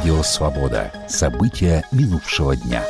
Радио «Свобода». События минувшего дня.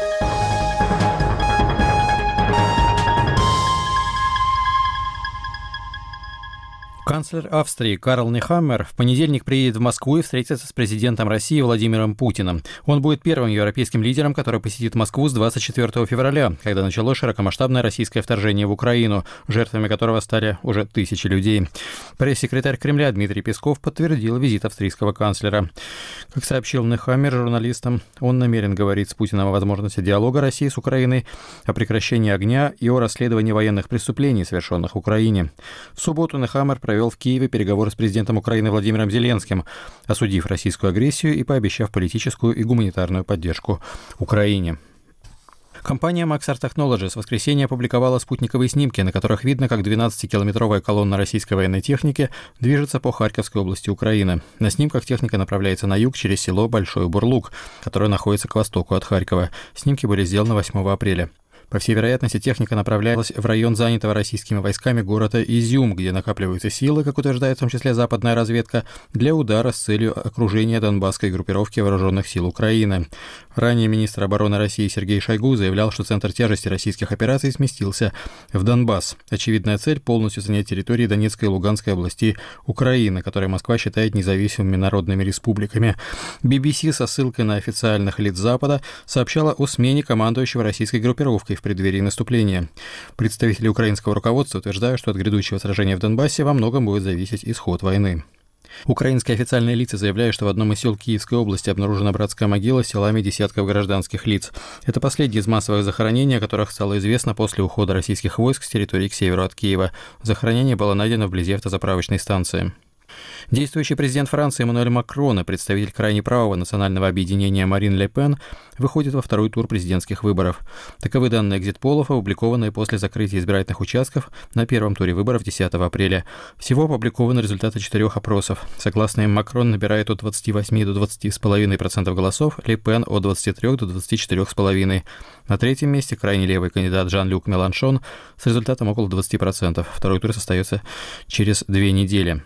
Канцлер Австрии Карл Нехаммер в понедельник приедет в Москву и встретится с президентом России Владимиром Путиным. Он будет первым европейским лидером, который посетит Москву с 24 февраля, когда началось широкомасштабное российское вторжение в Украину, жертвами которого стали уже тысячи людей. Пресс-секретарь Кремля Дмитрий Песков подтвердил визит австрийского канцлера. Как сообщил Нехаммер журналистам, он намерен говорить с Путиным о возможности диалога России с Украиной, о прекращении огня и о расследовании военных преступлений, совершенных в Украине. В субботу Нехаммер провел в Киеве переговоры с президентом Украины Владимиром Зеленским, осудив российскую агрессию и пообещав политическую и гуманитарную поддержку Украине. Компания Maxar Technologies в воскресенье опубликовала спутниковые снимки, на которых видно, как 12-километровая колонна российской военной техники движется по Харьковской области Украины. На снимках техника направляется на юг через село Большой Бурлук, которое находится к востоку от Харькова. Снимки были сделаны 8 апреля. По всей вероятности, техника направлялась в район занятого российскими войсками города Изюм, где накапливаются силы, как утверждает в том числе западная разведка, для удара с целью окружения донбасской группировки вооруженных сил Украины. Ранее министр обороны России Сергей Шойгу заявлял, что центр тяжести российских операций сместился в Донбасс. Очевидная цель – полностью занять территории Донецкой и Луганской областей Украины, которые Москва считает независимыми народными республиками. BBC со ссылкой на официальных лиц Запада сообщала о смене командующего российской группировкой в преддверии наступления. Представители украинского руководства утверждают, что от грядущего сражения в Донбассе во многом будет зависеть исход войны. Украинские официальные лица заявляют, что в одном из сел Киевской области обнаружена братская могила с телами десятков гражданских лиц. Это последнее из массовых захоронений, о которых стало известно после ухода российских войск с территории к северу от Киева. Захоронение было найдено вблизи автозаправочной станции. Действующий президент Франции Эммануэль Макрон и представитель крайне правого национального объединения Марин Ле Пен выходят во второй тур президентских выборов. Таковы данные экзит-полов, опубликованные после закрытия избирательных участков на первом туре выборов 10 апреля. Всего опубликованы результаты 4 опросов. Согласно им, Макрон набирает от 28 до 20,5% голосов, Ле Пен от 23 до 24,5%. На третьем месте крайне левый кандидат Жан-Люк Меланшон с результатом около 20%. Второй тур состоится через 2 недели.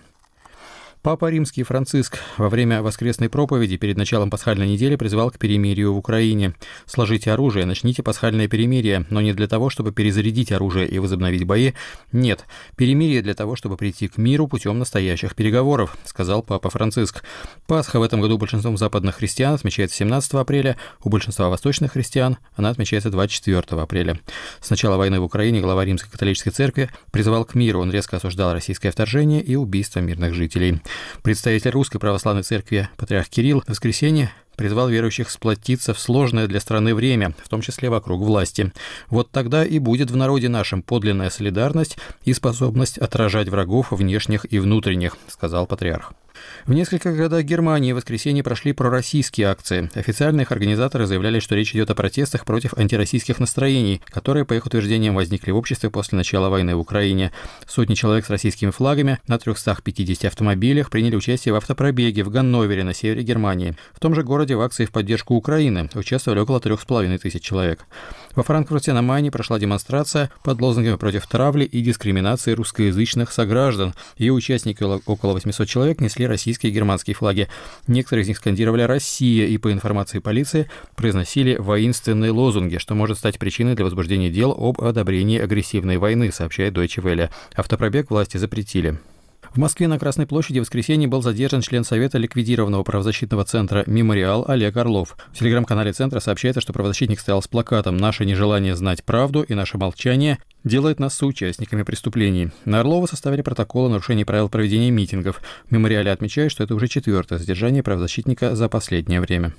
Папа Римский Франциск во время воскресной проповеди перед началом пасхальной недели призвал к перемирию в Украине. «Сложите оружие, начните пасхальное перемирие, но не для того, чтобы перезарядить оружие и возобновить бои. Нет, перемирие для того, чтобы прийти к миру путем настоящих переговоров», сказал Папа Франциск. Пасха в этом году большинством западных христиан отмечается 17 апреля, у большинства восточных христиан она отмечается 24 апреля. С начала войны в Украине глава Римской католической церкви призывал к миру, он резко осуждал российское вторжение и убийство мирных жителей. Представитель Русской Православной Церкви патриарх Кирилл в воскресенье призвал верующих сплотиться в сложное для страны время, в том числе вокруг власти. «Вот тогда и будет в народе нашем подлинная солидарность и способность отражать врагов внешних и внутренних», сказал патриарх. В нескольких городах Германии в воскресенье прошли пророссийские акции. Официальные их организаторы заявляли, что речь идет о протестах против антироссийских настроений, которые, по их утверждениям, возникли в обществе после начала войны в Украине. Сотни человек с российскими флагами на 350 автомобилях приняли участие в автопробеге в Ганновере на севере Германии. В том же городе в акции в поддержку Украины участвовали около 3500 человек. Во Франкфурте на Майне прошла демонстрация под лозунгами против травли и дискриминации русскоязычных сограждан. Ее участники, около 800 человек, несли российские и германские флаги. Некоторые из них скандировали «Россия» и, по информации полиции, произносили воинственные лозунги, что может стать причиной для возбуждения дел об одобрении агрессивной войны, сообщает Deutsche Welle. Автопробег власти запретили. В Москве на Красной площади в воскресенье был задержан член Совета ликвидированного правозащитного центра «Мемориал» Олег Орлов. В телеграм-канале центра сообщается, что правозащитник стоял с плакатом «Наше нежелание знать правду и наше молчание делает нас соучастниками преступлений». На Орлова составили протокол о нарушении правил проведения митингов. В «Мемориале» отмечают, что это уже 4-е задержание правозащитника за последнее время.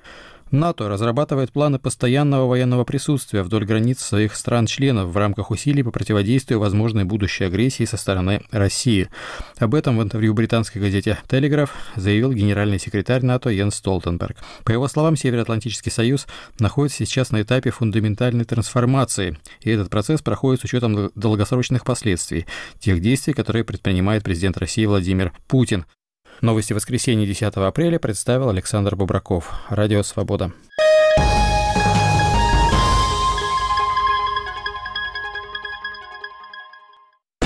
НАТО разрабатывает планы постоянного военного присутствия вдоль границ своих стран-членов в рамках усилий по противодействию возможной будущей агрессии со стороны России. Об этом в интервью британской газете «Телеграф» заявил генеральный секретарь НАТО Йенс Столтенберг. По его словам, Североатлантический союз находится сейчас на этапе фундаментальной трансформации, и этот процесс проходит с учетом долгосрочных последствий тех действий, которые предпринимает президент России Владимир Путин. Новости воскресенья 10 апреля представил Александр Бубраков. Радио «Свобода».